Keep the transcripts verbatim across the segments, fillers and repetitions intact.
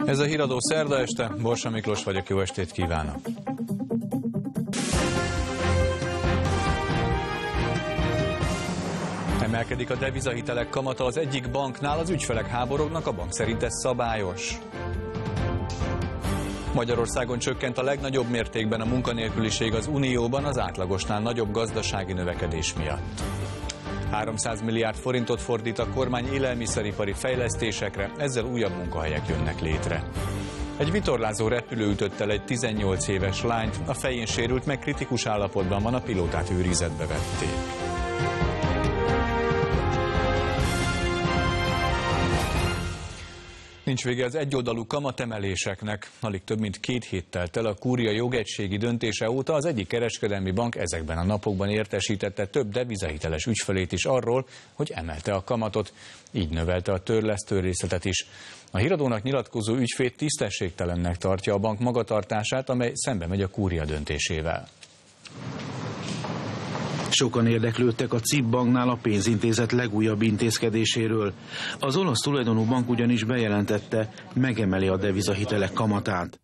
Ez a Híradó szerda este, Borsa Miklós vagyok, jó estét kívánok! Emelkedik a devizahitelek kamata az egyik banknál, az ügyfelek háborognak, a bank szerint ez szabályos. Magyarországon csökkent a legnagyobb mértékben a munkanélküliség az Unióban az átlagosnál nagyobb gazdasági növekedés miatt. háromszáz milliárd forintot fordít a kormány élelmiszeripari fejlesztésekre, ezzel újabb munkahelyek jönnek létre. Egy vitorlázó repülő ütött el egy tizennyolc éves lányt, a fején sérült, meg kritikus állapotban van, a pilótát őrizetbe vették. Nincs vége az egyoldalú kamatemeléseknek. Alig több mint két hét telt el a kúria jogegységi döntése óta, az egyik kereskedelmi bank ezekben a napokban értesítette több devizahiteles ügyfelét is arról, hogy emelte a kamatot, így növelte a törlesztő részletet is. A Híradónak nyilatkozó ügyfél tisztességtelennek tartja a bank magatartását, amely szembe megy a kúria döntésével. Sokan érdeklődtek a cé i bé banknál a pénzintézet legújabb intézkedéséről. Az olasz tulajdonú bank ugyanis bejelentette, megemeli a devizahitelek kamatát.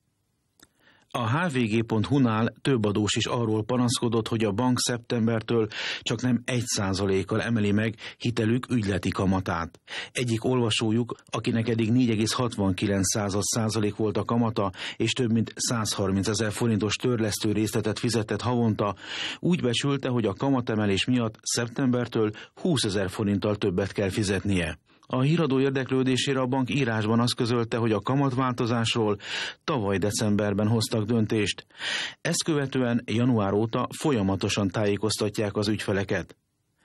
A há vé gé pont hú-nál több adós is arról panaszkodott, hogy a bank szeptembertől csak nem egy százalékkal emeli meg hitelük ügyleti kamatát. Egyik olvasójuk, akinek eddig négy egész hatvankilenc százalék volt a kamata, és több mint százharminc ezer forintos törlesztő részletet fizetett havonta, úgy becsülte, hogy a kamatemelés miatt szeptembertől húszezer forinttal többet kell fizetnie. A Híradó érdeklődésére a bank írásban azt közölte, hogy a kamatváltozásról tavaly decemberben hoztak döntést. Ezt követően január óta folyamatosan tájékoztatják az ügyfeleket.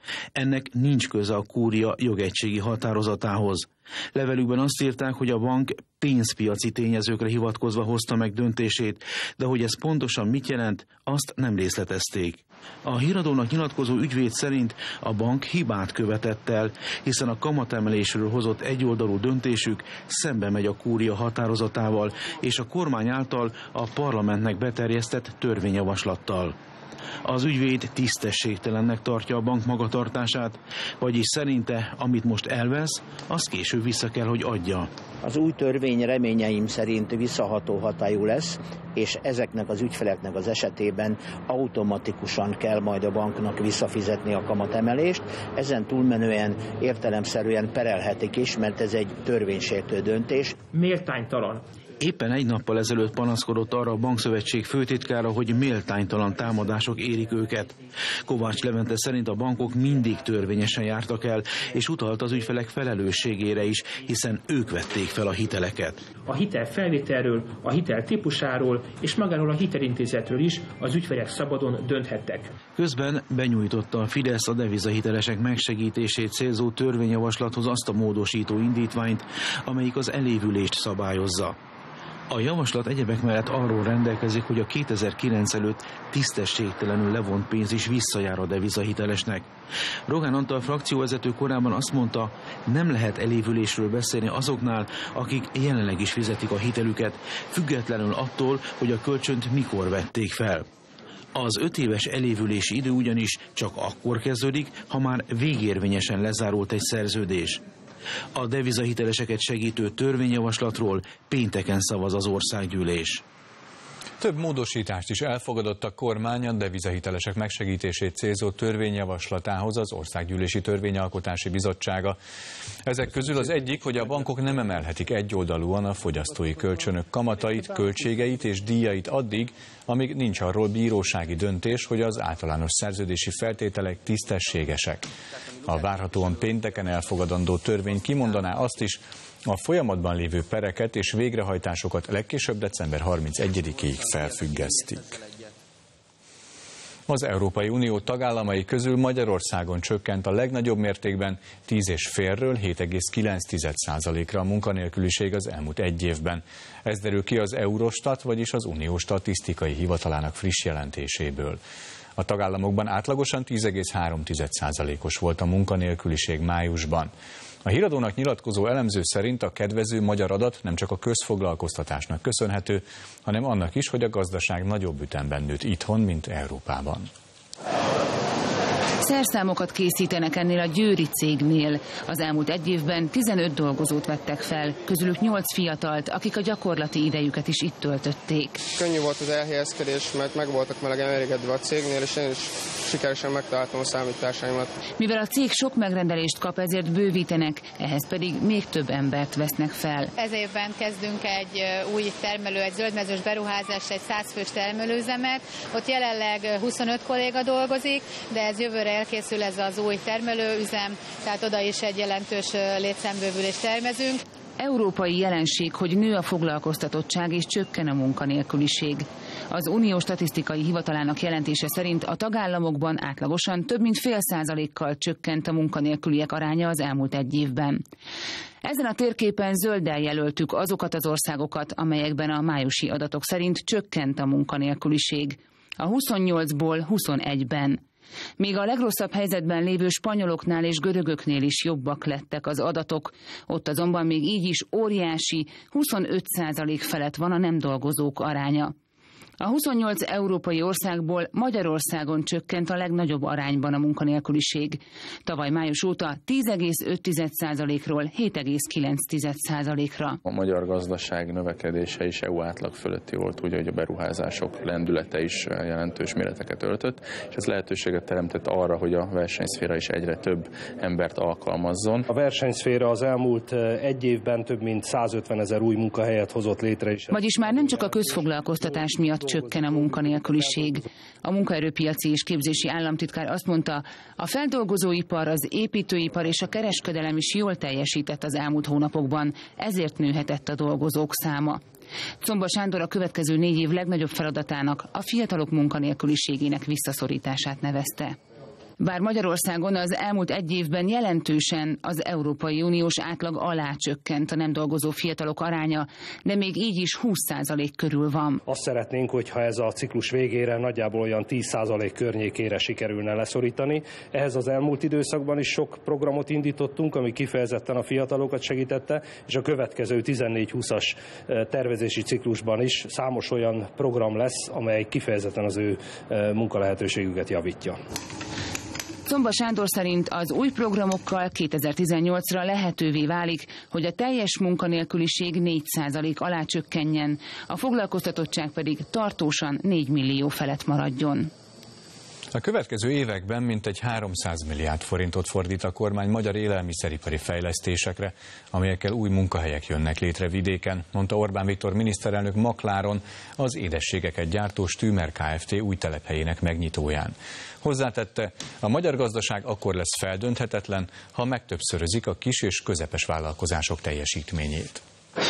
Ennek nincs köze a kúria jogegységi határozatához. Levelükben azt írták, hogy a bank pénzpiaci tényezőkre hivatkozva hozta meg döntését, de hogy ez pontosan mit jelent, azt nem részletezték. A Híradónak nyilatkozó ügyvéd szerint a bank hibát követett el, hiszen a kamatemelésről hozott egyoldalú döntésük szembe megy a kúria határozatával és a kormány által a parlamentnek beterjesztett törvényjavaslattal. Az ügyvéd tisztességtelennek tartja a bank magatartását, vagyis szerinte, amit most elvesz, az később vissza kell, hogy adja. Az új törvény reményeim szerint visszaható hatályú lesz, és ezeknek az ügyfeleknek az esetében automatikusan kell majd a banknak visszafizetni a kamatemelést. Ezen túlmenően értelemszerűen perelhetik is, mert ez egy törvénysértő döntés. Méltánytalan. Éppen egy nappal ezelőtt panaszkodott arra a bankszövetség főtitkára, hogy méltánytalan támadások érik őket. Kovács Levente szerint a bankok mindig törvényesen jártak el, és utalt az ügyfelek felelősségére is, hiszen ők vették fel a hiteleket. A hitel felvételről, a hitel típusáról és magáról a hitelintézetről is az ügyfelek szabadon dönthettek. Közben benyújtotta a Fidesz a devizahitelesek megsegítését célzó törvényjavaslathoz azt a módosító indítványt, amelyik az elévülést szabályozza. A javaslat egyebek mellett arról rendelkezik, hogy a kétezer-kilenc előtt tisztességtelenül levont pénz is visszajár a devizahitelesnek. Rogán Antal frakcióvezető korábban azt mondta, nem lehet elévülésről beszélni azoknál, akik jelenleg is fizetik a hitelüket, függetlenül attól, hogy a kölcsönt mikor vették fel. Az öt éves elévülési idő ugyanis csak akkor kezdődik, ha már végérvényesen lezárult egy szerződés. A devizahiteleseket segítő törvényjavaslatról pénteken szavaz az országgyűlés. Több módosítást is elfogadott a kormány a devizahitelesek megsegítését célzó törvényjavaslatához az Országgyűlési Törvényalkotási Bizottsága. Ezek közül az egyik, hogy a bankok nem emelhetik egyoldalúan a fogyasztói kölcsönök kamatait, költségeit és díjait addig, amíg nincs arról bírósági döntés, hogy az általános szerződési feltételek tisztességesek. A várhatóan pénteken elfogadandó törvény kimondaná azt is, a folyamatban lévő pereket és végrehajtásokat legkésőbb december harmincegyedikéig felfüggesztik. Az Európai Unió tagállamai közül Magyarországon csökkent a legnagyobb mértékben tíz egész ötről hét egész kilenc százalékra a munkanélküliség az elmúlt egy évben. Ez derül ki az Eurostat, vagyis az Unió statisztikai hivatalának friss jelentéséből. A tagállamokban átlagosan tíz egész három százalékos volt a munkanélküliség májusban. A Híradónak nyilatkozó elemző szerint a kedvező magyar adat nem csak a közfoglalkoztatásnak köszönhető, hanem annak is, hogy a gazdaság nagyobb ütemben nőtt itthon, mint Európában. Szerszámokat készítenek ennél a győri cégnél. Az elmúlt egy évben tizenöt dolgozót vettek fel, közülük nyolc fiatalt, akik a gyakorlati idejüket is itt töltötték. Könnyű volt az elhelyezkedés, mert meg voltak melegen elégedve a cégnél, és én is sikeresen megtaláltam a számításaimat. Mivel a cég sok megrendelést kap, ezért bővítenek, ehhez pedig még több embert vesznek fel. Ez évben kezdünk egy új termelő, egy zöldmezős beruházás, egy száz fős termelőüzemet. Ott jelenleg huszonöt kolléga dolgozik, de ez jövőre elkészül ez az új termelőüzem, tehát oda is egy jelentős létszámbővülést tervezünk. Európai jelenség, hogy nő a foglalkoztatottság és csökken a munkanélküliség. Az Unió statisztikai hivatalának jelentése szerint a tagállamokban átlagosan több mint fél százalékkal csökkent a munkanélküliek aránya az elmúlt egy évben. Ezen a térképen zölddel jelöltük azokat az országokat, amelyekben a májusi adatok szerint csökkent a munkanélküliség. A huszonnyolcból huszonegyben. Míg a legrosszabb helyzetben lévő spanyoloknál és görögöknél is jobbak lettek az adatok, ott azonban még így is óriási, huszonöt százalék felett van a nem dolgozók aránya. A huszonnyolc európai országból Magyarországon csökkent a legnagyobb arányban a munkanélküliség. Tavaly május óta tíz egész öt százalékról hét egész kilenc százalékra. A magyar gazdaság növekedése is é u átlag fölötti volt, úgy, hogy a beruházások lendülete is jelentős méreteket öltött, és ez lehetőséget teremtett arra, hogy a versenyszféra is egyre több embert alkalmazzon. A versenyszféra az elmúlt egy évben több mint százötven ezer új munkahelyet hozott létre is. Vagyis már nem csak a közfoglalkoztatás miatt csökken a munkanélküliség. A munkaerőpiaci és képzési államtitkár azt mondta, a feldolgozóipar, az építőipar és a kereskedelem is jól teljesített az elmúlt hónapokban, ezért nőhetett a dolgozók száma. Czomba Sándor a következő négy év legnagyobb feladatának a fiatalok munkanélküliségének visszaszorítását nevezte. Bár Magyarországon az elmúlt egy évben jelentősen az Európai Uniós átlag alá csökkent a nem dolgozó fiatalok aránya, de még így is húsz százalék körül van. Azt szeretnénk, hogyha ez a ciklus végére nagyjából olyan tíz százalék környékére sikerülne leszorítani. Ehhez az elmúlt időszakban is sok programot indítottunk, ami kifejezetten a fiatalokat segítette, és a következő tizennégy húszas tervezési ciklusban is számos olyan program lesz, amely kifejezetten az ő munkalehetőségüket javítja. Czomba Sándor szerint az új programokkal kétezer-tizennyolcra lehetővé válik, hogy a teljes munkanélküliség négy százalék alá csökkenjen, a foglalkoztatottság pedig tartósan négy millió felett maradjon. A következő években mintegy háromszáz milliárd forintot fordít a kormány magyar élelmiszeripari fejlesztésekre, amelyekkel új munkahelyek jönnek létre vidéken, mondta Orbán Viktor miniszterelnök Makláron az édességeket gyártó Stümer Kft. Új telephelyének megnyitóján. Hozzátette, a magyar gazdaság akkor lesz feldönthetetlen, ha megtöbbszörözik a kis és közepes vállalkozások teljesítményét.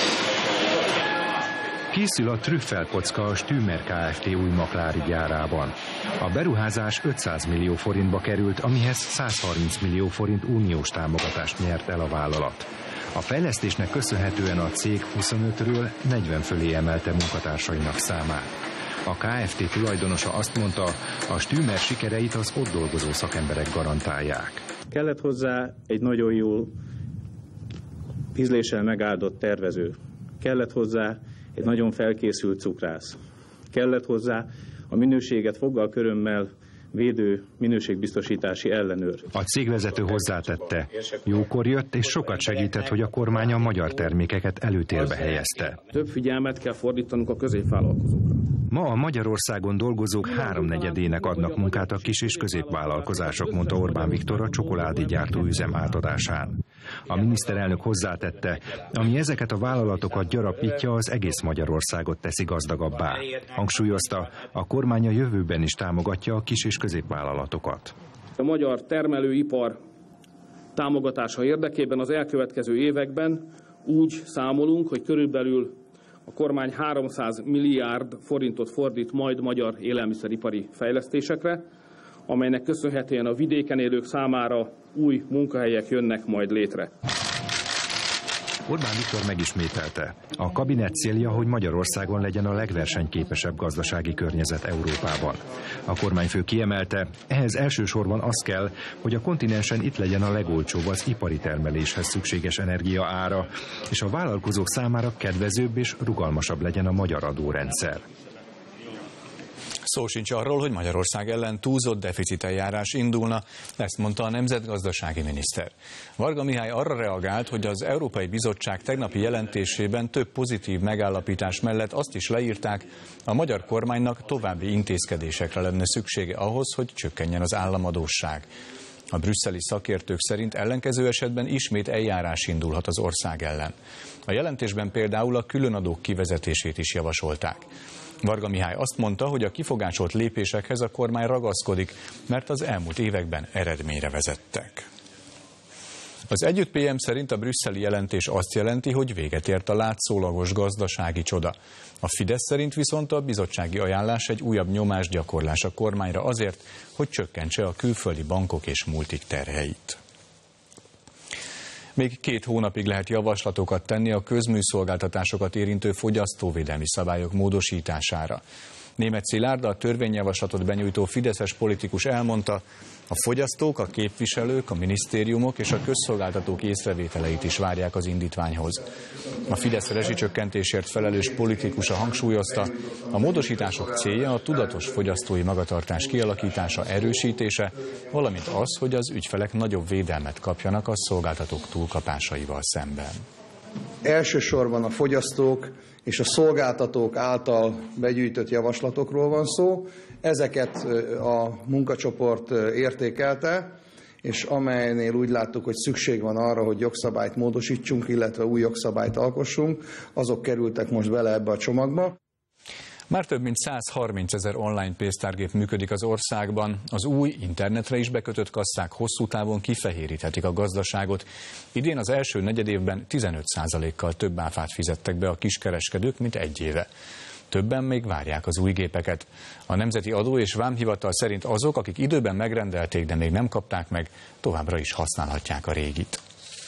Készül a trüffelkocka a Stümer Kft. Új maklári gyárában. A beruházás ötszáz millió forintba került, amihez száz harminc millió forint uniós támogatást nyert el a vállalat. A fejlesztésnek köszönhetően a cég huszonötről negyven fölé emelte munkatársainak számát. A Kft. Tulajdonosa azt mondta, a Stümer sikereit az ott dolgozó szakemberek garantálják. Kellett hozzá egy nagyon jó ízléssel megáldott tervező. Kellett hozzá egy nagyon felkészült cukrász. Kellett hozzá a minőséget foggal körömmel védő minőségbiztosítási ellenőr. A cégvezető hozzátette, jókor jött és sokat segített, hogy a kormány a magyar termékeket előtérbe helyezte. Több figyelmet kell fordítanunk a középvállalkozókra. Ma a Magyarországon dolgozók háromnegyedének adnak munkát a kis- és középvállalkozások, mondta Orbán Viktor a csokoládégyártó üzem átadásán. A miniszterelnök hozzátette, ami ezeket a vállalatokat gyarapítja, az egész Magyarországot teszi gazdagabbá. Hangsúlyozta, a kormány a jövőben is támogatja a kis- és középvállalatokat. A magyar termelőipar támogatása érdekében az elkövetkező években úgy számolunk, hogy körülbelül a kormány háromszáz milliárd forintot fordít majd magyar élelmiszeripari fejlesztésekre, amelynek köszönhetően a vidéken élők számára új munkahelyek jönnek majd létre. Orbán Viktor megismételte. A kabinet célja, hogy Magyarországon legyen a legversenyképesebb gazdasági környezet Európában. A kormányfő kiemelte, ehhez elsősorban az kell, hogy a kontinensen itt legyen a legolcsóbb az ipari termeléshez szükséges energia ára, és a vállalkozók számára kedvezőbb és rugalmasabb legyen a magyar adórendszer. Szó sincs arról, hogy Magyarország ellen túlzott deficiteljárás indulna, ezt mondta a nemzetgazdasági miniszter. Varga Mihály arra reagált, hogy az Európai Bizottság tegnapi jelentésében több pozitív megállapítás mellett azt is leírták, a magyar kormánynak további intézkedésekre lenne szüksége ahhoz, hogy csökkenjen az államadósság. A brüsszeli szakértők szerint ellenkező esetben ismét eljárás indulhat az ország ellen. A jelentésben például a különadók kivezetését is javasolták. Varga Mihály azt mondta, hogy a kifogásolt lépésekhez a kormány ragaszkodik, mert az elmúlt években eredményre vezettek. Az Együtt pé em szerint a brüsszeli jelentés azt jelenti, hogy véget ért a látszólagos gazdasági csoda. A Fidesz szerint viszont a bizottsági ajánlás egy újabb nyomásgyakorlás a kormányra azért, hogy csökkentse a külföldi bankok és multik terheit. Még két hónapig lehet javaslatokat tenni a közműszolgáltatásokat érintő fogyasztóvédelmi szabályok módosítására. Németh Szilárd, a törvényjavaslatot benyújtó fideszes politikus elmondta, a fogyasztók, a képviselők, a minisztériumok és a közszolgáltatók észrevételeit is várják az indítványhoz. A Fidesz rezsicsökkentésért felelős politikusa hangsúlyozta, a módosítások célja a tudatos fogyasztói magatartás kialakítása, erősítése, valamint az, hogy az ügyfelek nagyobb védelmet kapjanak a szolgáltatók túlkapásaival szemben. Elsősorban a fogyasztók és a szolgáltatók által begyűjtött javaslatokról van szó. Ezeket a munkacsoport értékelte, és amelynél úgy láttuk, hogy szükség van arra, hogy jogszabályt módosítsunk, illetve új jogszabályt alkossunk, azok kerültek most bele ebbe a csomagba. Már több mint száz harminc ezer online pénztárgép működik az országban. Az új internetre is bekötött kasszák hosszú távon kifehéríthetik a gazdaságot. Idén az első negyedévben tizenöt százalékkal több áfát fizettek be a kiskereskedők, mint egy éve. Többen még várják az új gépeket. A Nemzeti Adó és Vámhivatal szerint azok, akik időben megrendelték, de még nem kapták meg, továbbra is használhatják a régit.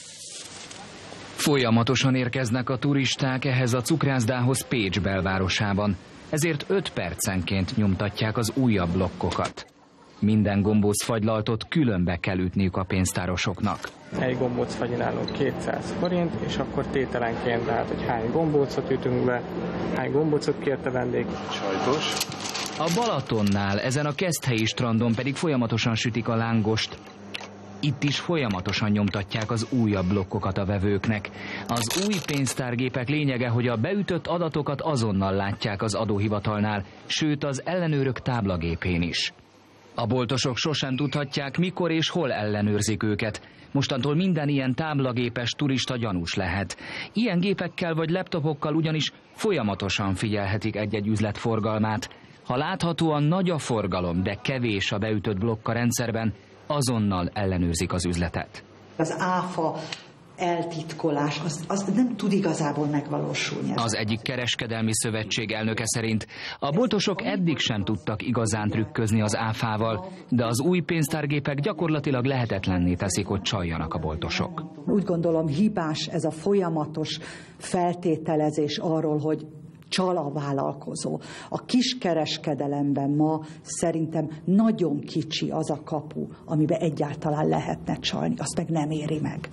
Folyamatosan érkeznek a turisták ehhez a cukrászdához Pécs belvárosában. Ezért öt percenként nyomtatják az újabb blokkokat. Minden gombóc fagylaltot különbe kell ütniük a pénztárosoknak. Egy gombóc fagyi nálunk kétszáz forint, és akkor tételenként lehet, hogy hány gombócot ütünk be, hány gombócot kérte vendég. Sajtos. A Balatonnál, ezen a Keszthelyi strandon pedig folyamatosan sütik a lángost. Itt is folyamatosan nyomtatják az újabb blokkokat a vevőknek. Az új pénztárgépek lényege, hogy a beütött adatokat azonnal látják az adóhivatalnál, sőt az ellenőrök táblagépén is. A boltosok sosem tudhatják, mikor és hol ellenőrzik őket. Mostantól minden ilyen táblagépes turista gyanús lehet. Ilyen gépekkel vagy laptopokkal ugyanis folyamatosan figyelhetik egy-egy üzlet forgalmát. Ha láthatóan nagy a forgalom, de kevés a beütött blokk a rendszerben, azonnal ellenőrzik az üzletet. Az áfa eltitkolás, az, az nem tud igazából megvalósulni. Az egyik kereskedelmi szövetség elnöke szerint a boltosok eddig sem tudtak igazán trükközni az áfával, de az új pénztárgépek gyakorlatilag lehetetlenné teszik, hogy csaljanak a boltosok. Úgy gondolom hibás ez a folyamatos feltételezés arról, hogy csal a vállalkozó. A kiskereskedelemben ma szerintem nagyon kicsi az a kapu, amiben egyáltalán lehetne csalni, azt meg nem éri meg.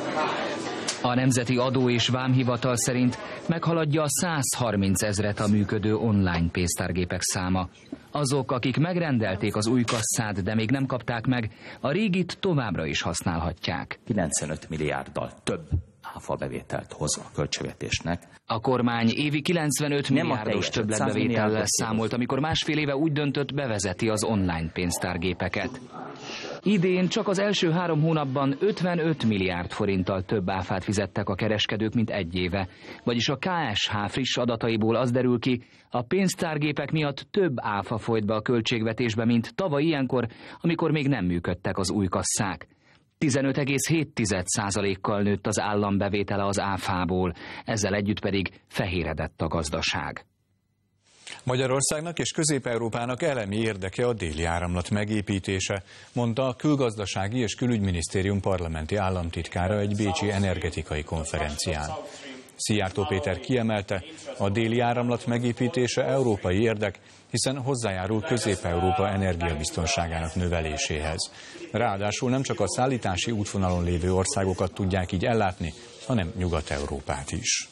A Nemzeti Adó és Vámhivatal szerint meghaladja a száz harminc ezret a működő online pénztárgépek száma. Azok, akik megrendelték az új kasszát, de még nem kapták meg, a régit továbbra is használhatják. kilencvenöt milliárddal több áfabevételt hoz a költségvetésnek. A kormány évi kilencvenöt milliárdos többletbevétellel számolt, amikor másfél éve úgy döntött, bevezeti az online pénztárgépeket. Idén csak az első három hónapban ötvenöt milliárd forinttal több áfát fizettek a kereskedők, mint egy éve. Vagyis a ká es há friss adataiból az derül ki, a pénztárgépek miatt több áfa folyt be a költségvetésbe, mint tavaly ilyenkor, amikor még nem működtek az új kasszák. tizenöt egész hét százalékkal nőtt az állam bevétele az áfából, ezzel együtt pedig fehéredett a gazdaság. Magyarországnak és Közép-Európának elemi érdeke a Déli Áramlat megépítése, mondta a Külgazdasági és Külügyminisztérium parlamenti államtitkára egy bécsi energetikai konferencián. Szijjártó Péter kiemelte, a Déli Áramlat megépítése európai érdek, hiszen hozzájárul Közép-Európa energiabiztonságának növeléséhez. Ráadásul nem csak a szállítási útvonalon lévő országokat tudják így ellátni, hanem Nyugat-Európát is.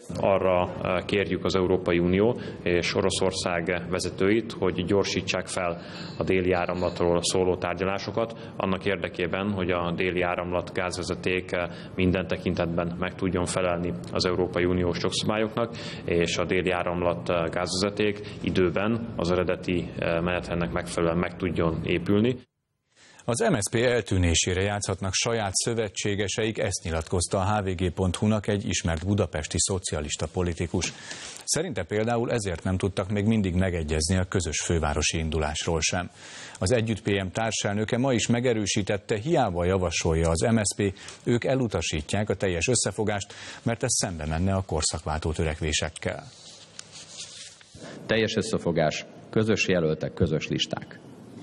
Arra kérjük az Európai Unió és Oroszország vezetőit, hogy gyorsítsák fel a déli áramlatról szóló tárgyalásokat, annak érdekében, hogy a déli áramlat gázvezeték minden tekintetben meg tudjon felelni az Európai Uniós jogszabályoknak, és a déli áramlat gázvezeték időben az eredeti menetrendnek megfelelően meg tudjon épülni. Az em es zé pé eltűnésére játszhatnak saját szövetségeseik, ezt nyilatkozta a há vé gé pont hú-nak egy ismert budapesti szocialista politikus. Szerinte például ezért nem tudtak még mindig megegyezni a közös fővárosi indulásról sem. Az Együtt pé em társelnöke ma is megerősítette, hiába javasolja az em es zé pé, ők elutasítják a teljes összefogást, mert ez szembe menne a korszakváltó törekvésekkel. Teljes összefogás, közös jelöltek, közös listák.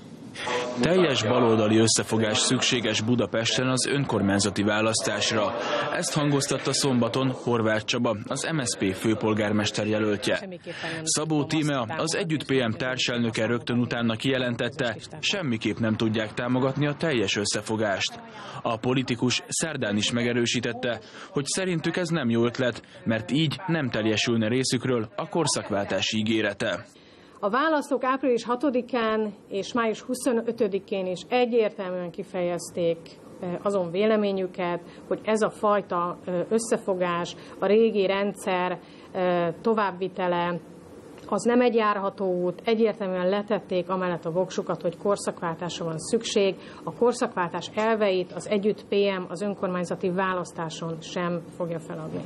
Teljes baloldali összefogás szükséges Budapesten az önkormányzati választásra. Ezt hangoztatta szombaton Horváth Csaba, az em es zé pé főpolgármester jelöltje. Szabó Tímea, az Együtt pé em társelnöke rögtön utána kijelentette, semmiképp nem tudják támogatni a teljes összefogást. A politikus szerdán is megerősítette, hogy szerintük ez nem jó ötlet, mert így nem teljesülne részükről a korszakváltási ígérete. A választók április hatodikán és május huszonötödikén is egyértelműen kifejezték azon véleményüket, hogy ez a fajta összefogás, a régi rendszer továbbvitele, az nem egy járható út, egyértelműen letették amellett a voksukat, hogy korszakváltásra van szükség. A korszakváltás elveit az Együtt pé em az önkormányzati választáson sem fogja feladni.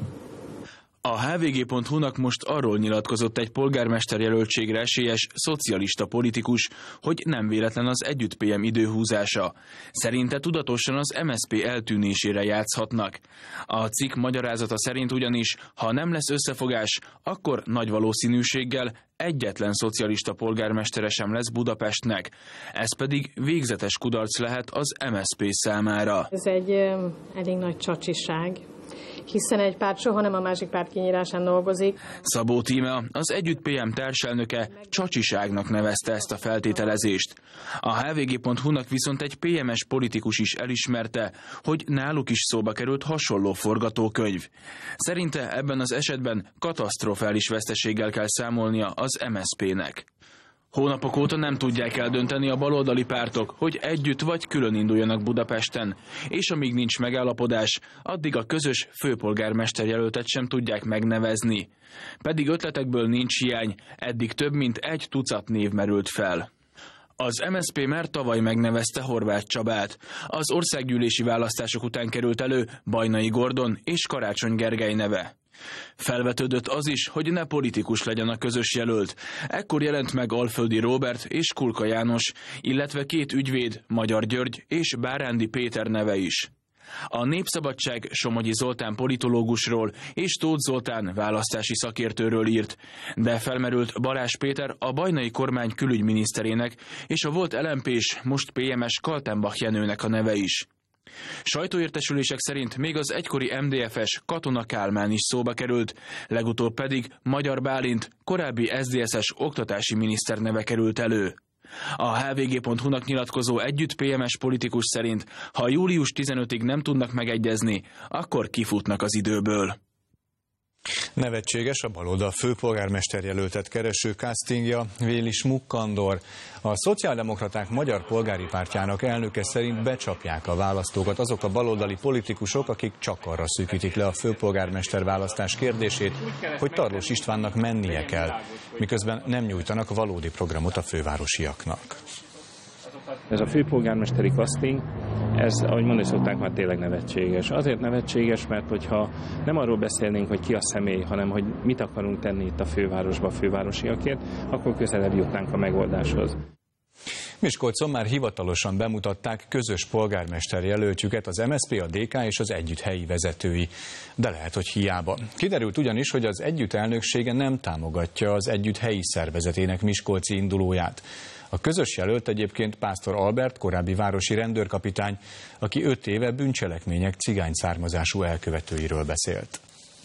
A há vé gé pont hú-nak most arról nyilatkozott egy polgármester jelöltségre esélyes szocialista politikus, hogy nem véletlen az Együtt pé em időhúzása. Szerinte tudatosan az em es zé pé eltűnésére játszhatnak. A cikk magyarázata szerint ugyanis, ha nem lesz összefogás, akkor nagy valószínűséggel egyetlen szocialista polgármestere sem lesz Budapestnek. Ez pedig végzetes kudarc lehet az em es zé pé számára. Ez egy elég nagy csacsiság, hiszen egy párt soha nem a másik párt kinyírásán dolgozik. Szabó Tímea, az Együtt pé em társelnöke csacsiságnak nevezte ezt a feltételezést. A há vé gé pont hú-nak viszont egy pé em es politikus is elismerte, hogy náluk is szóba került hasonló forgatókönyv. Szerinte ebben az esetben katasztrofális veszteséggel kell számolnia az em es zé pének. Hónapok óta nem tudják eldönteni a baloldali pártok, hogy együtt vagy külön induljanak Budapesten, és amíg nincs megállapodás, addig a közös főpolgármester jelöltet sem tudják megnevezni. Pedig ötletekből nincs hiány, eddig több mint egy tucat név merült fel. Az em es zé pé már tavaly megnevezte Horváth Csabát. Az országgyűlési választások után került elő Bajnai Gordon és Karácsony Gergely neve. Felvetődött az is, hogy ne politikus legyen a közös jelölt. Ekkor jelent meg Alföldi Róbert és Kulka János, illetve két ügyvéd, Magyar György és Bárándi Péter neve is. A Népszabadság Somogyi Zoltán politológusról és Tóth Zoltán választási szakértőről írt, de felmerült Balázs Péter, a bajnai kormány külügyminiszterének és a volt el em pés, most pé em es Kaltenbach Jenőnek a neve is. Sajtóértesülések szerint még az egykori em dé ef es Katona Kálmán is szóba került, legutóbb pedig Magyar Bálint, korábbi es zé es es oktatási miniszter neve került elő. A há vé gé pont hú-nak nyilatkozó Együtt pé em es politikus szerint, ha július tizenötödikéig nem tudnak megegyezni, akkor kifutnak az időből. Nevetséges a baloldal főpolgármester jelöltet kereső castingja. Vélis Mukkandor, a Szociáldemokraták Magyar Polgári Pártjának elnöke szerint becsapják a választókat azok a baloldali politikusok, akik csak arra szűkítik le a főpolgármester választás kérdését, hogy Tarlós Istvánnak mennie kell, miközben nem nyújtanak valódi programot a fővárosiaknak. Ez a főpolgármesteri casting, ez, ahogy mondani szokták, már tényleg nevetséges. Azért nevetséges, mert hogyha nem arról beszélnénk, hogy ki a személy, hanem hogy mit akarunk tenni itt a fővárosba a fővárosiakért, akkor közelebb jutnánk a megoldáshoz. Miskolcon már hivatalosan bemutatták közös polgármester jelöltjüket, az em es zé pé, a dé ká és az Együtt helyi vezetői. De lehet, hogy hiába. Kiderült ugyanis, hogy az Együtt elnöksége nem támogatja az Együtt helyi szervezetének miskolci indulóját. A közös jelölt egyébként Pásztor Albert, korábbi városi rendőrkapitány, aki öt éve bűncselekmények cigány származású elkövetőiről beszélt.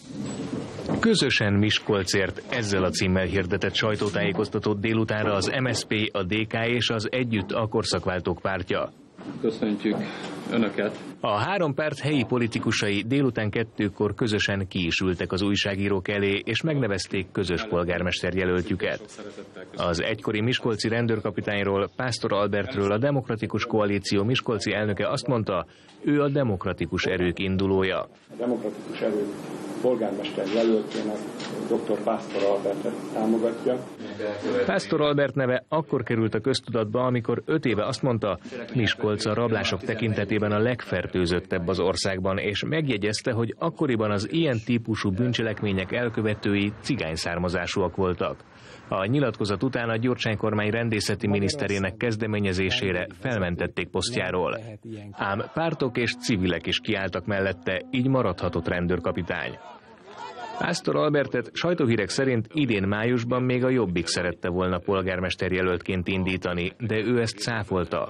Közösen Miskolcért, ezzel a címmel hirdetett sajtótájékoztatót délutánra az em es zé pé, a dé ká és az Együtt a korszakváltók pártja. Köszöntjük önöket. A három párt helyi politikusai délután kettőkor közösen ki is ültek az újságírók elé, és megnevezték közös polgármester jelöltjüket. Az egykori miskolci rendőrkapitányról, Pásztor Albertről a Demokratikus Koalíció miskolci elnöke azt mondta, ő a demokratikus erők indulója. A demokratikus erők polgármester jelöltjének dr. Pásztor Albertet támogatja. Pásztor Albert neve akkor került a köztudatba, amikor öt éve azt mondta, Miskolc a rablások tekintetében a legfertőzöttebb az országban, és megjegyezte, hogy akkoriban az ilyen típusú bűncselekmények elkövetői cigány származásúak voltak. A nyilatkozat után a Gyurcsány kormány rendészeti miniszterének kezdeményezésére felmentették posztjáról. Ám pártok és civilek is kiálltak mellette, így maradhatott rendőrkapitány. Pásztor Albertet sajtóhírek szerint idén májusban még a Jobbik szerette volna polgármester jelöltként indítani, de ő ezt cáfolta.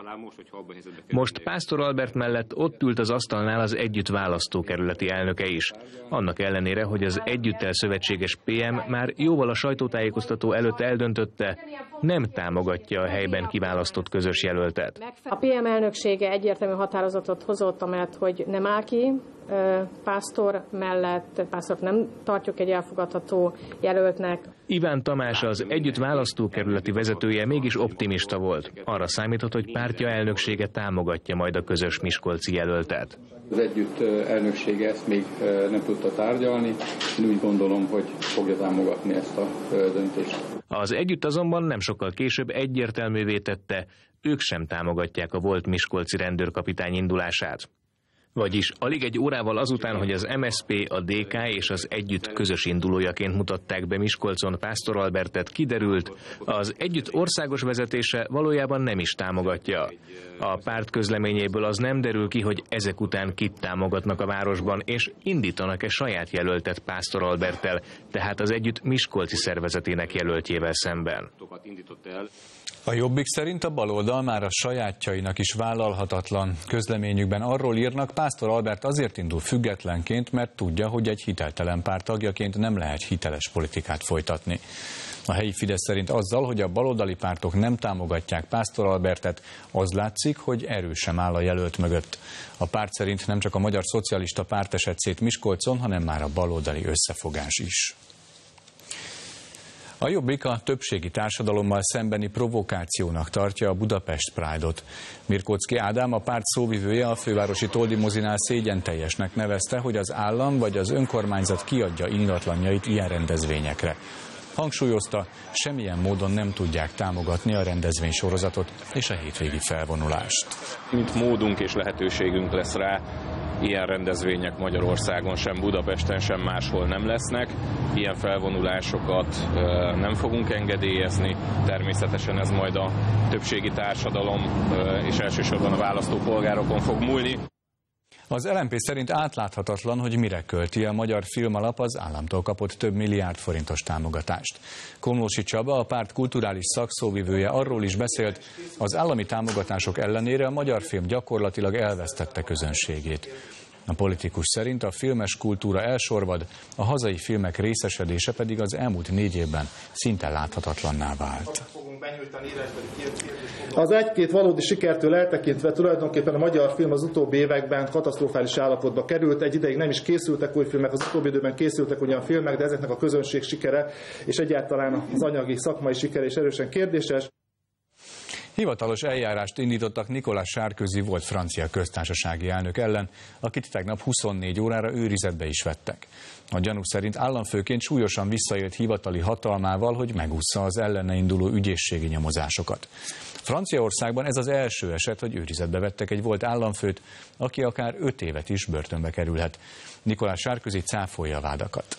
Most Pásztor Albert mellett ott ült az asztalnál az Együtt választókerületi elnöke is. Annak ellenére, hogy az Együttel szövetséges pé em már jóval a sajtótájékoztató előtt eldöntötte, nem támogatja a helyben kiválasztott közös jelöltet. A pé em elnöksége egyértelmű határozatot hozott, amellett, hogy nem áll ki Pásztor mellett, Pásztort nem tartjuk egy elfogadható jelöltnek. Iván Tamás, az Együtt választókerületi vezetője mégis optimista volt. Arra számított, hogy pártja elnöksége támogatja majd a közös miskolci jelöltet. Az Együtt elnöksége ezt még nem tudta tárgyalni. Én úgy gondolom, hogy fogja támogatni ezt a döntést. Az Együtt azonban nem sokkal később egyértelművé tette, ők sem támogatják a volt miskolci rendőrkapitány indulását. Vagyis alig egy órával azután, hogy az em es zé pé, a dé ká és az Együtt közös indulójaként mutatták be Miskolcon Pásztor Albertet, kiderült, az Együtt országos vezetése valójában nem is támogatja. A párt közleményéből az nem derül ki, hogy ezek után kit támogatnak a városban, és indítanak-e saját jelöltet Pásztor Alberttel, tehát az Együtt miskolci szervezetének jelöltjével szemben. A Jobbik szerint a baloldal már a sajátjainak is vállalhatatlan. Közleményükben arról írnak, Pásztor Albert azért indul függetlenként, mert tudja, hogy egy hiteltelen párt tagjaként nem lehet hiteles politikát folytatni. A helyi Fidesz szerint azzal, hogy a baloldali pártok nem támogatják Pásztor Albertet, az látszik, hogy erősen áll a jelölt mögött. A párt szerint nem csak a Magyar Szocialista Párt esett szét Miskolcon, hanem már a baloldali összefogás is. A Jobbik a többségi társadalommal szembeni provokációnak tartja a Budapest Pride-ot. Mirkóczky Ádám, a párt szóvivője, a fővárosi Toldi mozinál szégyenteljesnek nevezte, hogy az állam vagy az önkormányzat kiadja ingatlanjait ilyen rendezvényekre. Hangsúlyozta, semmilyen módon nem tudják támogatni a rendezvénysorozatot és a hétvégi felvonulást. Mint módunk és lehetőségünk lesz rá, ilyen rendezvények Magyarországon sem Budapesten, sem máshol nem lesznek. Ilyen felvonulásokat nem fogunk engedélyezni. Természetesen ez majd a többségi társadalom és elsősorban a választópolgárokon fog múlni. Az el em pé szerint átláthatatlan, hogy mire költi a Magyar Filmalap az államtól kapott több milliárd forintos támogatást. Komlósi Csaba, a párt kulturális szakszóvivője arról is beszélt, az állami támogatások ellenére a magyar film gyakorlatilag elvesztette közönségét. A politikus szerint a filmes kultúra elsorvad, a hazai filmek részesedése pedig az elmúlt négy évben szinte láthatatlanná vált. Az egy-két valódi sikertől eltekintve tulajdonképpen a magyar film az utóbbi években katasztrofális állapotba került. Egy ideig nem is készültek új filmek, az utóbbi időben készültek ugyan filmek, de ezeknek a közönség sikere és egyáltalán az anyagi, szakmai sikere is erősen kérdéses. Hivatalos eljárást indítottak Nicolas Sarkozy volt francia köztársasági elnök ellen, akit tegnap huszonnégy órára őrizetbe is vettek. A gyanúk szerint államfőként súlyosan visszaélt hivatali hatalmával, hogy megússza az ellene induló ügyészségi nyomozásokat. Franciaországban ez az első eset, hogy őrizetbe vettek egy volt államfőt, aki akár öt évet is börtönbe kerülhet. Nicolas Sarkozy cáfolja a vádakat.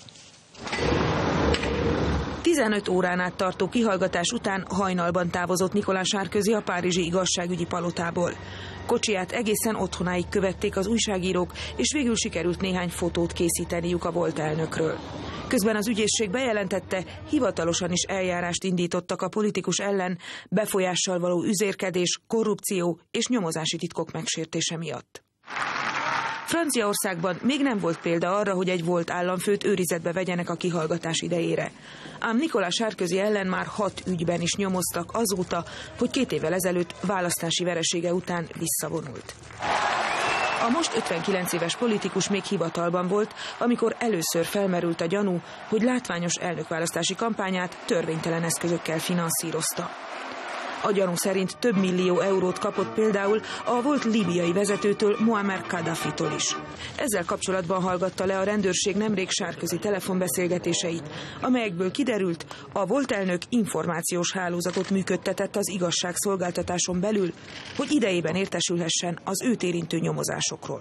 tizenöt órán át tartó kihallgatás után hajnalban távozott Nicolas Sarkozy a párizsi igazságügyi palotából. Kocsiját egészen otthonáig követték az újságírók, és végül sikerült néhány fotót készíteniük a volt elnökről. Közben az ügyészség bejelentette, hivatalosan is eljárást indítottak a politikus ellen befolyással való üzérkedés, korrupció és nyomozási titkok megsértése miatt. Franciaországban még nem volt példa arra, hogy egy volt államfőt őrizetbe vegyenek a kihallgatás idejére. Ám Nicolas Sarkozy ellen már hat ügyben is nyomoztak azóta, hogy két évvel ezelőtt választási veresége után visszavonult. A most ötvenkilenc éves politikus még hivatalban volt, amikor először felmerült a gyanú, hogy látványos elnökválasztási kampányát törvénytelen eszközökkel finanszírozta. A gyanú szerint több millió eurót kapott például a volt líbiai vezetőtől, Muammar Kaddafitól is. Ezzel kapcsolatban hallgatta le a rendőrség nemrég Sárközi telefonbeszélgetéseit, amelyekből kiderült, a volt elnök információs hálózatot működtetett az igazságszolgáltatáson belül, hogy idejében értesülhessen az őt érintő nyomozásokról.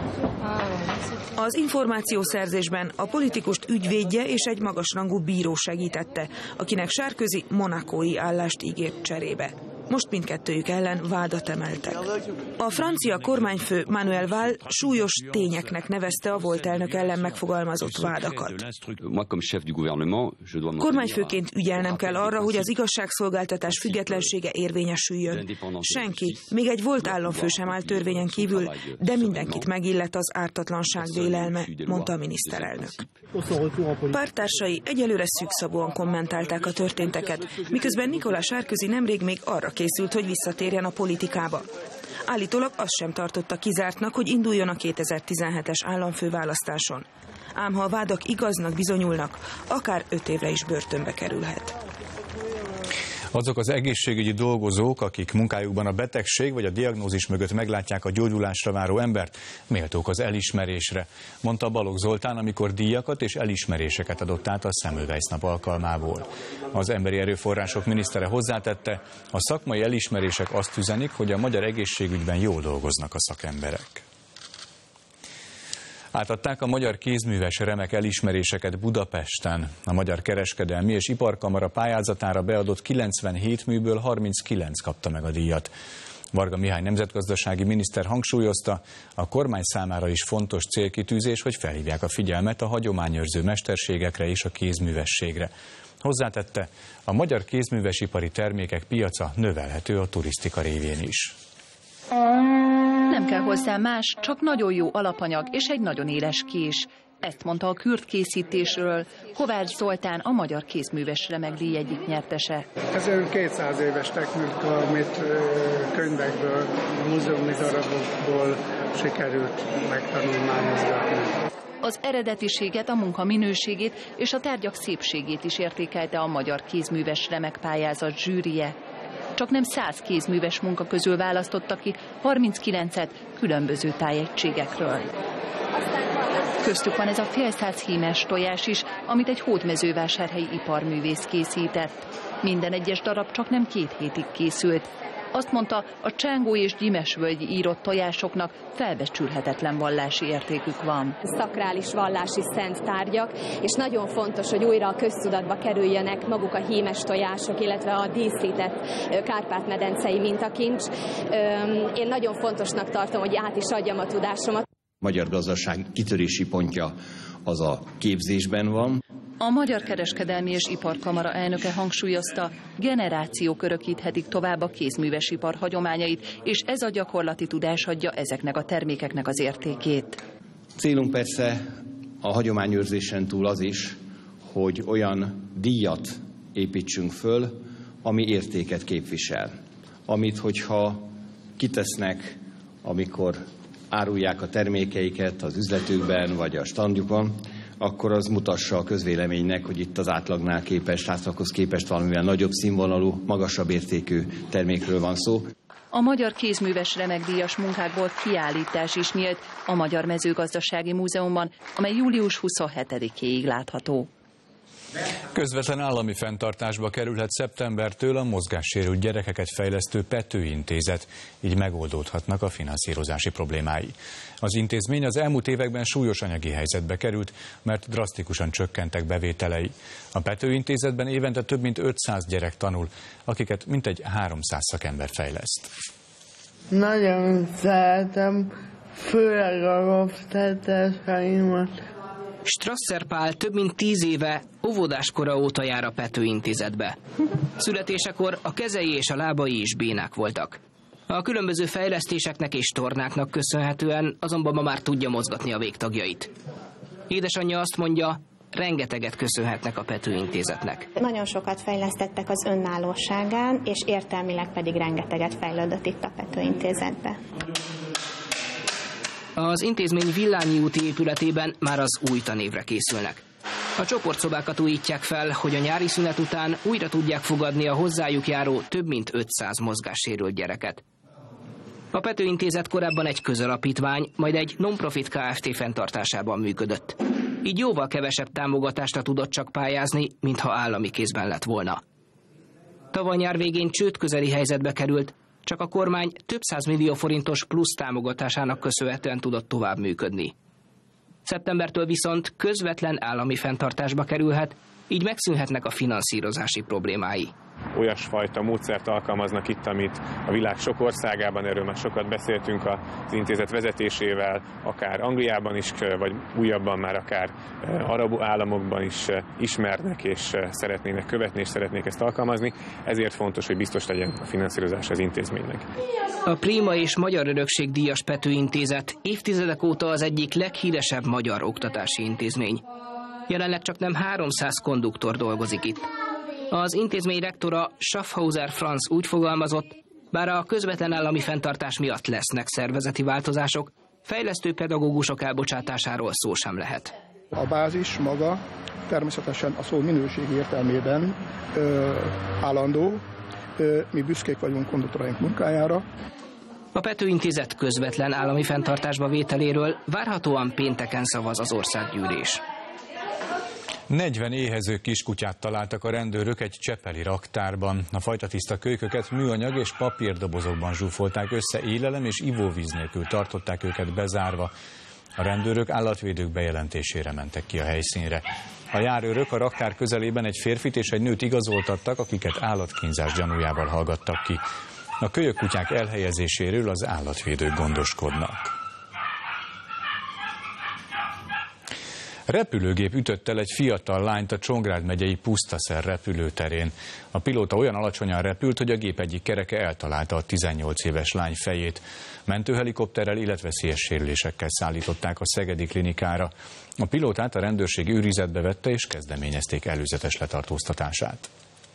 Az információszerzésben a politikust ügyvédje és egy magasrangú bíró segítette, akinek Sárközi monacói állást ígért cserébe. Most mindkettőjük ellen vádat emeltek. A francia kormányfő Manuel Valls súlyos tényeknek nevezte a volt elnök ellen megfogalmazott vádakat. Kormányfőként ügyelnem kell arra, hogy az igazságszolgáltatás függetlensége érvényesüljön. Senki, még egy volt államfő sem áll törvényen kívül, de mindenkit megillet az ártatlanság vélelme, mondta a miniszterelnök. Pártársai egyelőre szűkszavúan kommentálták a történteket, miközben Nicolas Sarkozy nemrég még arra készült, hogy visszatérjen a politikába. Állítólag azt sem tartotta kizártnak, hogy induljon a kétezer-tizenhetes államfőválasztáson. Ám ha a vádak igaznak bizonyulnak, akár öt évre is börtönbe kerülhet. Azok az egészségügyi dolgozók, akik munkájukban a betegség vagy a diagnózis mögött meglátják a gyógyulásra váró embert, méltók az elismerésre, mondta Balogh Zoltán, amikor díjakat és elismeréseket adott át a Semmelweis nap alkalmából. Az emberi erőforrások minisztere hozzátette, a szakmai elismerések azt üzenik, hogy a magyar egészségügyben jól dolgoznak a szakemberek. Átadták a Magyar Kézműves Remek elismeréseket Budapesten. A Magyar Kereskedelmi és Iparkamara pályázatára beadott kilencvenhét műből harminckilenc kapta meg a díjat. Varga Mihály nemzetgazdasági miniszter hangsúlyozta, a kormány számára is fontos célkitűzés, hogy felhívják a figyelmet a hagyományőrző mesterségekre és a kézművességre. Hozzátette, a magyar kézművesipari termékek piaca növelhető a turisztika révén is. Nem kell hozzá más, csak nagyon jó alapanyag és egy nagyon éles kés. Ezt mondta a kürt készítésről Kovács Zoltán, a Magyar Kézműves Remek díj egyik nyertese. Ez olyan kétszáz éves technika, amit könyvekből, múzeumi darabokból sikerült megtanulmányozgatni. Az eredetiséget, a munka minőségét és a tárgyak szépségét is értékelte a Magyar Kézműves Remek pályázat zsűrije. Csak nem száz kézműves munka közül választottak ki harminckilencet különböző tájegységekről. Köztük van ez a félszáz hímes tojás is, amit egy hódmezővásárhelyi iparművész készített. Minden egyes darab csak nem két hétig készült. Azt mondta, a Csángó és Gyimesvölgyi írott tojásoknak felbecsülhetetlen vallási értékük van. Szakrális vallási szent tárgyak, és nagyon fontos, hogy újra a köztudatba kerüljenek maguk a hímes tojások, illetve a díszített Kárpát-medencei mintakincs. Én nagyon fontosnak tartom, hogy át is adjam a tudásomat. A magyar gazdaság kitörési pontja az a képzésben van. A Magyar Kereskedelmi és Iparkamara elnöke hangsúlyozta, generációk örökíthetik tovább a kézművesipar hagyományait, és ez a gyakorlati tudás adja ezeknek a termékeknek az értékét. Célunk persze a hagyományőrzésen túl az is, hogy olyan díjat építsünk föl, ami értéket képvisel. Amit, hogyha kitesznek, amikor árulják a termékeiket az üzletükben vagy a standjukon, akkor az mutassa a közvéleménynek, hogy itt az átlagnál képest, átlaghoz képest valamivel nagyobb színvonalú, magasabb értékű termékről van szó. A Magyar Kézműves Remek díjas munkákból kiállítás is nyílt a Magyar Mezőgazdasági Múzeumban, amely július huszonhetedikéig látható. Közvetlen állami fenntartásba kerülhet szeptembertől a mozgássérült gyerekeket fejlesztő Pető Intézet, így megoldódhatnak a finanszírozási problémái. Az intézmény az elmúlt években súlyos anyagi helyzetbe került, mert drasztikusan csökkentek bevételei. A Pető Intézetben évente több mint ötszáz gyerek tanul, akiket mintegy háromszáz szakember fejleszt. Nagyon szeretem, főleg a röptetéseimet. Strasser Pál több mint tíz éve óvodáskora óta jár a Pető Intézetbe. Születésekor a kezei és a lábai is bénák voltak. A különböző fejlesztéseknek és tornáknak köszönhetően azonban ma már tudja mozgatni a végtagjait. Édesanyja azt mondja, rengeteget köszönhetnek a Pető Intézetnek. Nagyon sokat fejlesztettek az önállóságán, és értelmileg pedig rengeteget fejlődött itt a Pető Intézetbe. Az intézmény Villányi úti épületében már az új tanévre készülnek. A csoportszobákat újítják fel, hogy a nyári szünet után újra tudják fogadni a hozzájuk járó több mint ötszáz mozgássérült gyereket. A Pető Intézet korábban egy közalapítvány, majd egy non-profit Kft. Fenntartásában működött. Így jóval kevesebb támogatásra tudott csak pályázni, mintha állami kézben lett volna. Tavaly nyár végén csődközeli helyzetbe került, csak a kormány több száz millió forintos plusz támogatásának köszönhetően tudott tovább működni. Szeptembertől viszont közvetlen állami fenntartásba kerülhet, így megszűnhetnek a finanszírozási problémái. Olyasfajta módszert alkalmaznak itt, amit a világ sok országában, erről már sokat beszéltünk az intézet vezetésével, akár Angliában is, vagy újabban már akár arab államokban is ismernek és szeretnének követni, és szeretnék ezt alkalmazni. Ezért fontos, hogy biztos legyen a finanszírozás az intézménynek. A Prima és Magyar Örökség díjas Pető Intézet évtizedek óta az egyik leghíresebb magyar oktatási intézmény. Jelenleg csak nem háromszáz konduktor dolgozik itt. Az intézmény rektora Schaffhauser Franz úgy fogalmazott, bár a közvetlen állami fenntartás miatt lesznek szervezeti változások, fejlesztő pedagógusok elbocsátásáról szó sem lehet. A bázis maga természetesen a szó minőségi értelmében ö, állandó, ö, mi büszkék vagyunk konduktoraink munkájára. A Pető Intézet közvetlen állami fenntartásba vételéről várhatóan pénteken szavaz az országgyűlés. negyven éhező kiskutyát találtak a rendőrök egy csepeli raktárban. A fajtatiszta kölyköket műanyag és papírdobozokban zsúfolták össze, élelem és ivóvíz nélkül tartották őket bezárva. A rendőrök állatvédők bejelentésére mentek ki a helyszínre. A járőrök a raktár közelében egy férfit és egy nőt igazoltattak, akiket állatkínzás gyanújával hallgattak ki. A kölyök kutyák elhelyezéséről az állatvédők gondoskodnak. Repülőgép ütött el egy fiatal lányt a Csongrád megyei Pusztaszer repülőterén. A pilóta olyan alacsonyan repült, hogy a gép egyik kereke eltalálta a tizennyolc éves lány fejét. Mentőhelikopterrel, illetve veszélyes sérülésekkel szállították a szegedi klinikára. A pilótát a rendőrség őrizetbe vette és kezdeményezték előzetes letartóztatását.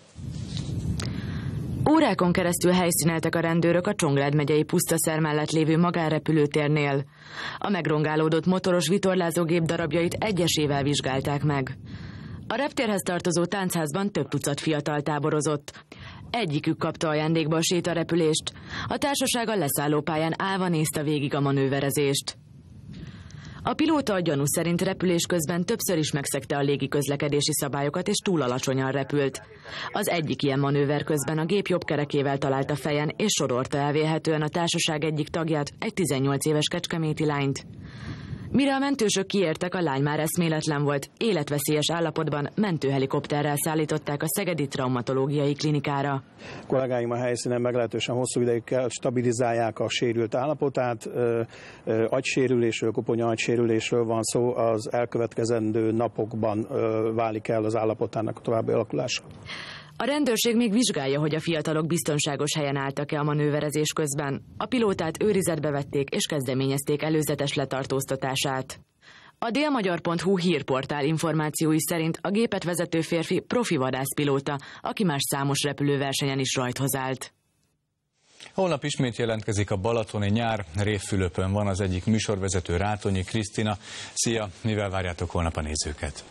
Órákon keresztül helyszíneltek a rendőrök a Csongrád megyei Pusztaszer mellett lévő magánrepülőtérnél. A megrongálódott motoros vitorlázógép darabjait egyesével vizsgálták meg. A reptérhez tartozó táncházban több tucat fiatal táborozott. Egyikük kapta ajándékba a sétarepülést. A társaság a leszállópályán állva nézte végig a manőverezést. A pilóta a gyanú szerint repülés közben többször is megszegte a légiközlekedési szabályokat és túl alacsonyan repült. Az egyik ilyen manőver közben a gép jobb kerekével talált a fejen és sodorta el vélhetően a társaság egyik tagját, egy tizennyolc éves kecskeméti lányt. Mire a mentősök kiértek, a lány már eszméletlen volt, életveszélyes állapotban mentőhelikopterrel szállították a szegedi traumatológiai klinikára. A kollégáim a helyszínen meglehetősen hosszú ideig kell stabilizálják a sérült állapotát. Agysérülésről, koponya agysérülésről van szó, az elkövetkezendő napokban válik el az állapotának a további alakulása. A rendőrség még vizsgálja, hogy a fiatalok biztonságos helyen álltak-e a manőverezés közben. A pilótát őrizetbe vették és kezdeményezték előzetes letartóztatását. A délmagyar pont hu hírportál információi szerint a gépet vezető férfi profi vadászpilóta, aki más számos repülőversenyen is rajthoz állt. Holnap ismét jelentkezik a balatoni nyár, Révfülöpön van az egyik műsorvezető, Rátonyi Krisztina. Szia, mivel várjátok holnap a nézőket?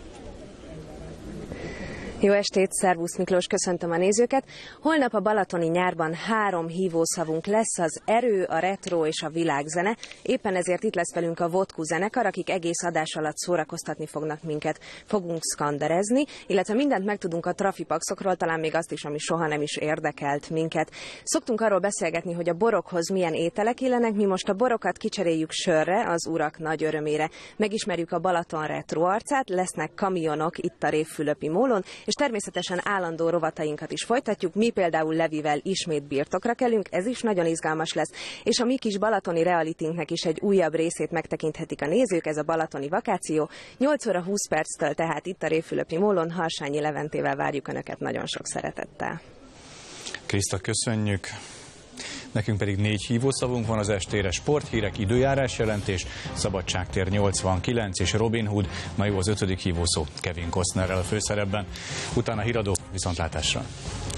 Jó estét, szervusz Miklós, köszöntöm a nézőket. Holnap a balatoni nyárban három hívószavunk lesz, az erő, a retro és a világzene. Éppen ezért itt lesz velünk a Vodku zenekar, akik egész adás alatt szórakoztatni fognak minket. Fogunk szkanderezni, illetve mindent megtudunk a trafipaxokról, talán még azt is, ami soha nem is érdekelt minket. Szoktunk arról beszélgetni, hogy a borokhoz milyen ételek illenek, mi most a borokat kicseréljük sörre, az urak nagy örömére. Megismerjük a Balaton retro arcát, lesznek kamionok itt a Révfülöpi mólon, és természetesen állandó rovatainkat is folytatjuk. Mi például Levivel ismét birtokra kelünk, ez is nagyon izgalmas lesz, és a mi kis balatoni realitynknek is egy újabb részét megtekinthetik a nézők, ez a balatoni vakáció. nyolc óra húsz perctől tehát itt a Révfülöpi mólon Harsányi Leventével várjuk Önöket nagyon sok szeretettel. Kriszta, köszönjük! Nekünk pedig négy hívószavunk van az estére: sporthírek, időjárás jelentés, Szabadságtér nyolcvankilenc és Robin Hood. Ma jó az ötödik hívószó Kevin Costnerrel a főszerepben. Utána híradó, viszontlátásra!